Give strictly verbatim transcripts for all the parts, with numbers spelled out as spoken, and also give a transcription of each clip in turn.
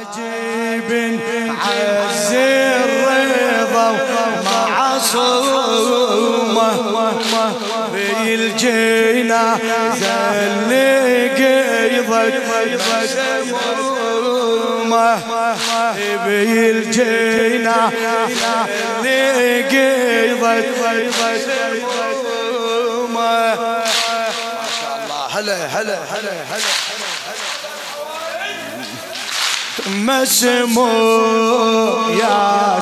عجيب عز الرضا معصومة بالجنازة اللي قيضت مسمومة بالجنازة اللي قيضت مسمومة. ما شاء الله. هلا هلا هلا هلا مسموم يا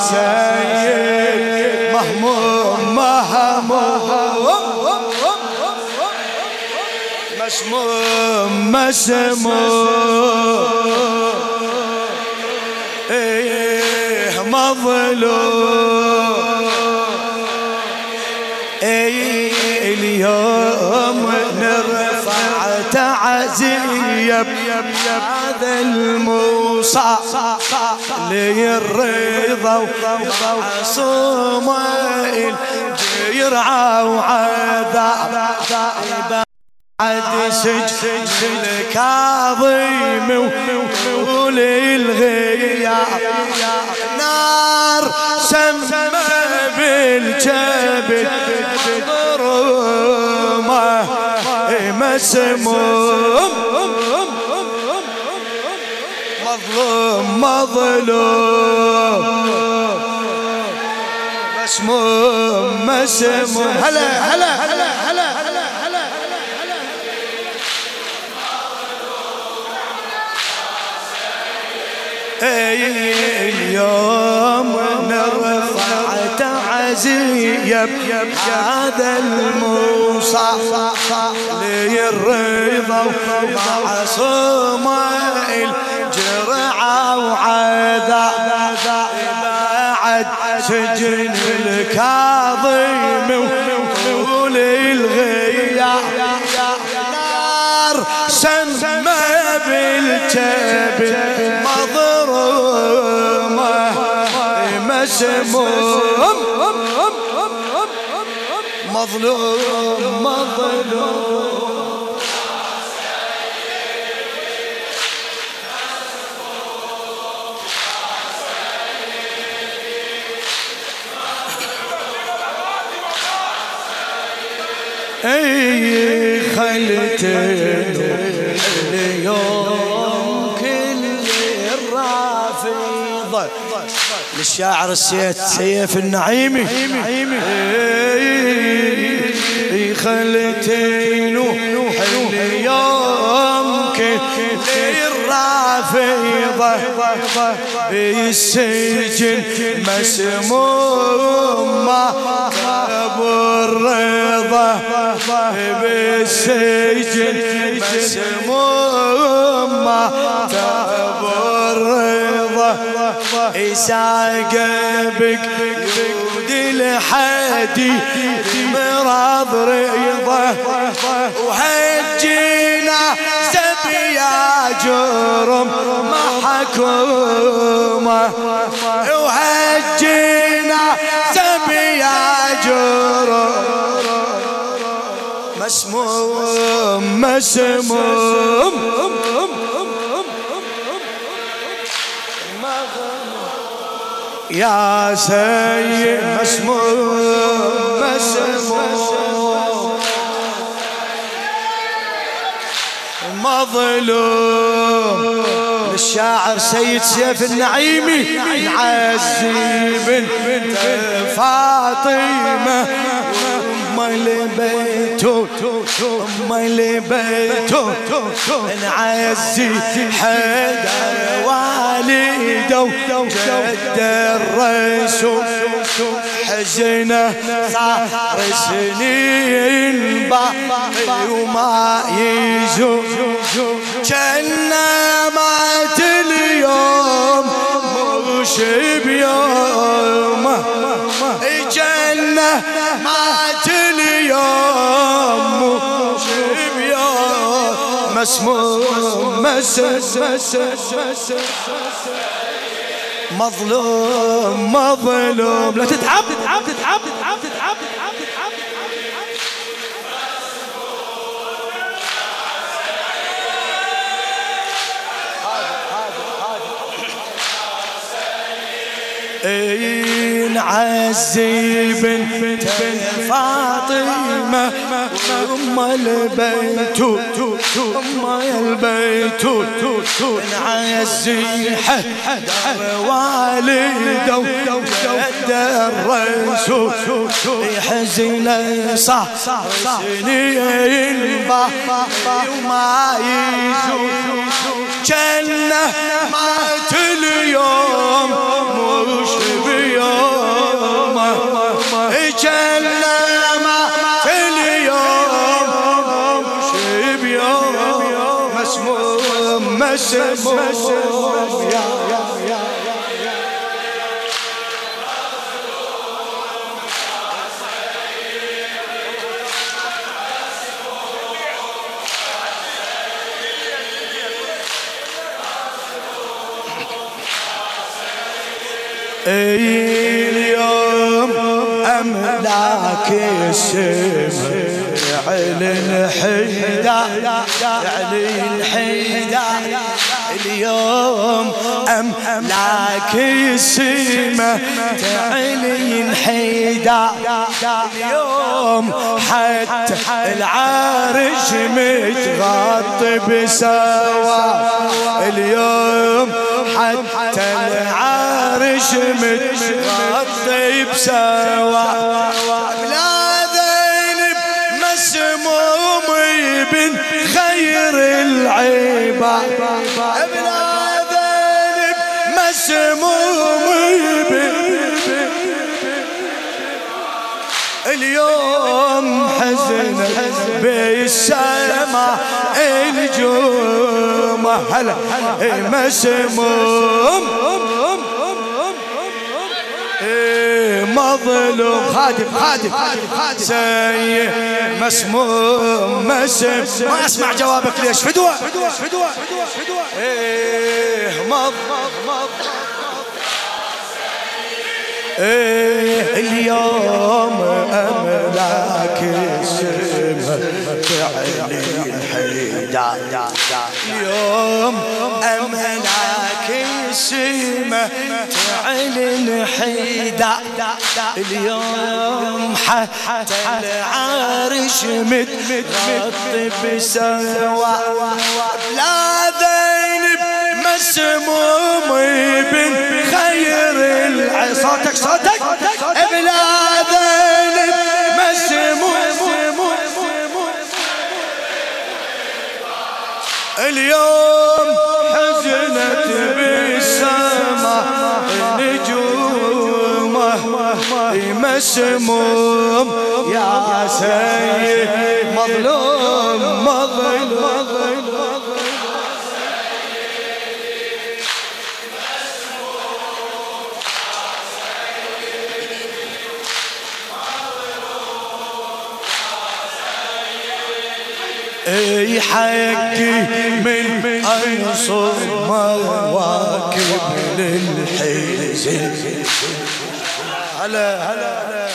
سيد مهموم مهموم مسموم مسموم ايه مظلوم ايه اليوم نرفع تعزية بهذا الموصى للرضا وعصومة الجرعى وعذاب بعد سجن الكاظم وطول الغياب نار سمى بالجبل مضرومة مسموم مظلوم مظلوم مسموم مسموم. هلا هلا هلا هلا هلا اليوم نرفع تعزية بهذا الموصى للرضا ومعصومة الجرعى وعذاب بعد سجن الكاظم وطول الغياب نار سمى بالجبل مضرومة مسموم مظلوم مظلوم اي خلتني اليوم كل الرافضة للشاعر السيد سيف النعيمي اي خلتني اليوم كل الرافضة بالسجن مسمومة ابو الرضا بالسجن مسمومة ابو الرضا يساقبك يود الحدي مرض رضا وهجينا سبيا جرم محكومة وهجينا سبيا جرم مسموم مسموم يا سيد مسموم مسموم مظلوم للشاعر سيد سيف النعيمي نعزي بنت فاطمة أم لبيته أم لبيته نعزي حيدر والده جد الرسول حزنه صار سنين باقي وما يزول جنة مات اليوم مش بيومه جنة مات اليوم مش بيوم مسموم مسموم مظلوم مظلوم. لا تتعب تتعب تتعب تتعب تتعب تتعب نعزي بنت فاطمة أم البيت أم البيت نعزي حدر والده وجد الرسول يحزن صح سنين وما يزول جنة مات اليوم مش بيومه جنة مات اليوم مش بيوم مسموم مسموم يا يا اليوم أملاك السماء يعلن حيدا يعلن حيدا اليوم أملاك السماء تعلن حيدا اليوم حتى العرش متغطي بسوا اليوم حتى العرش متغطي بسوا بلا ذنب مسموم ابن خير العباد بلا ذنب مسموم ابن اليوم حزنت بالسماء الجمعة هلا مسموم مظلوم خادم خادم خادم سيء مسموم مسم ما اسمع جوابك ليش فدوة فدوة فدوة فدوة ايه مظ ايه اليوم املاك السماء تعلن حيدا اليوم املاك السماء تعلن حيدا اليوم حتى العرش متغطي بسوا لا ذنب مسموم ابن خير العصا صوتك صوتك بلا ذنب مسموم اليوم حزنت بالسماء نجومه مسموم يا سيد مظلوم مظلوم اي حقي من انصر مواكب للحزن هلا هلا هلا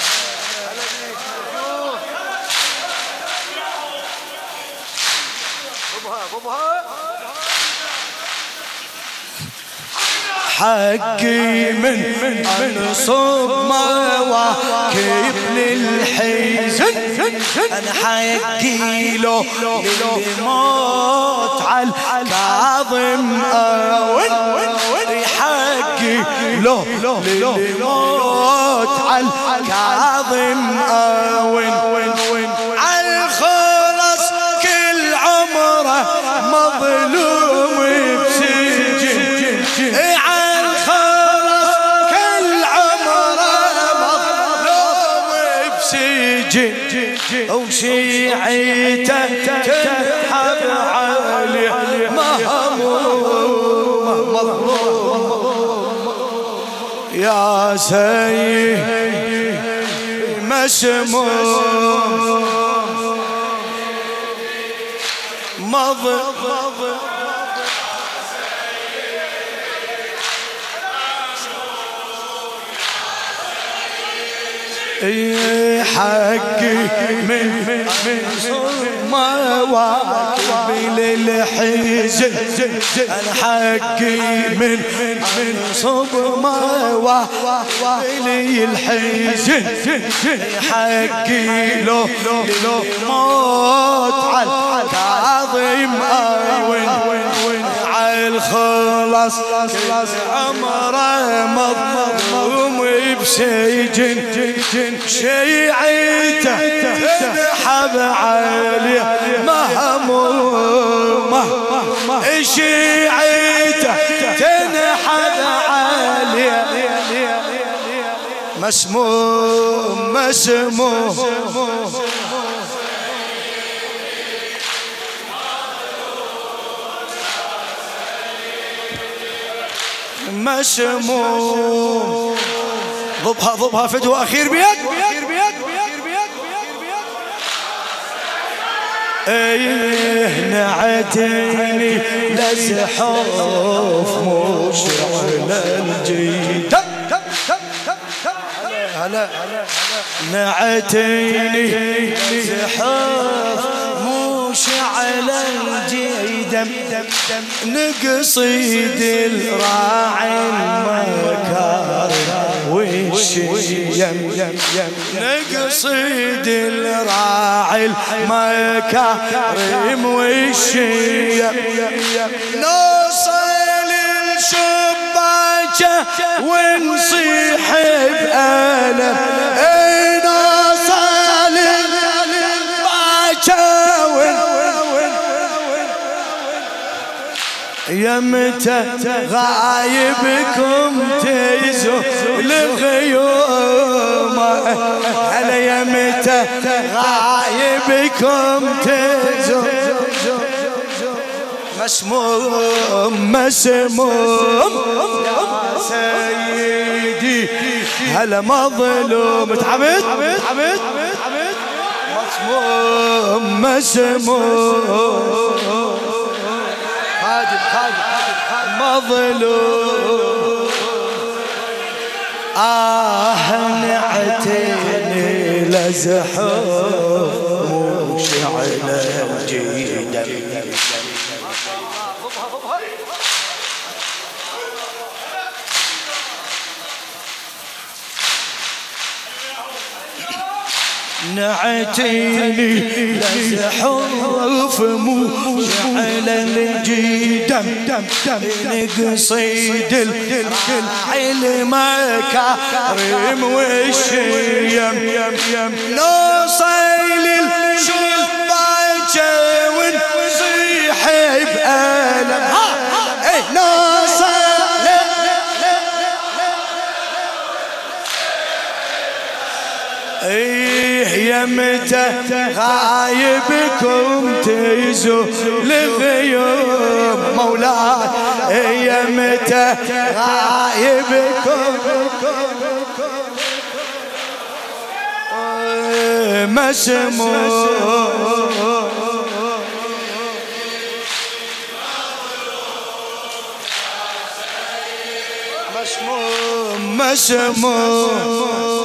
حقي من انصب مواكب للحزن انا حقي له للموت على الكاظم اول حقي له للموت على الكاظم اول على الخلص كل عمره مظلوم بسجن وشيعته تنحب عليه مهموم مظلوم يا سيد مسموم مظلوم حقي من من مواكب للحزن انا حقي من من صوب مواكب للحزن حقي لو لو موت على العظيم وين وين على الخلاص عمره مظلوم بسجن شيعته تنحب عليه مهمومه شيعته تنحب عليه مسموم مسموم مسموم ضبها ضبها فدوى أخير بيد ايه نعتني لزحوف مشعل الجيد هلا نعتني لزحوف مشعل الجيد نقصيد الراعي المكارم والشيم نقصيد الراعي المكارم والشيم نوصل الشباكة ونصيح بألم نوصل الشباكة يمتى غايبكم تيزو الغيوم هلا يمتى غايبكم تيزو مسموم مسموم سيدي هلا مظلوم تعبت مسموم مسموم خادم خادم مظلوم آه نعتني لزحوف مشعل الجيد نعتني لزحوف مشعل الجيد نقصيد العلم كريم والشيم نوصل الشباكة ونصيح بألم نوصل يمتى غايبكم تيزو لغيوم مولاي يمتى غايبكم مسموم مسموم مسموم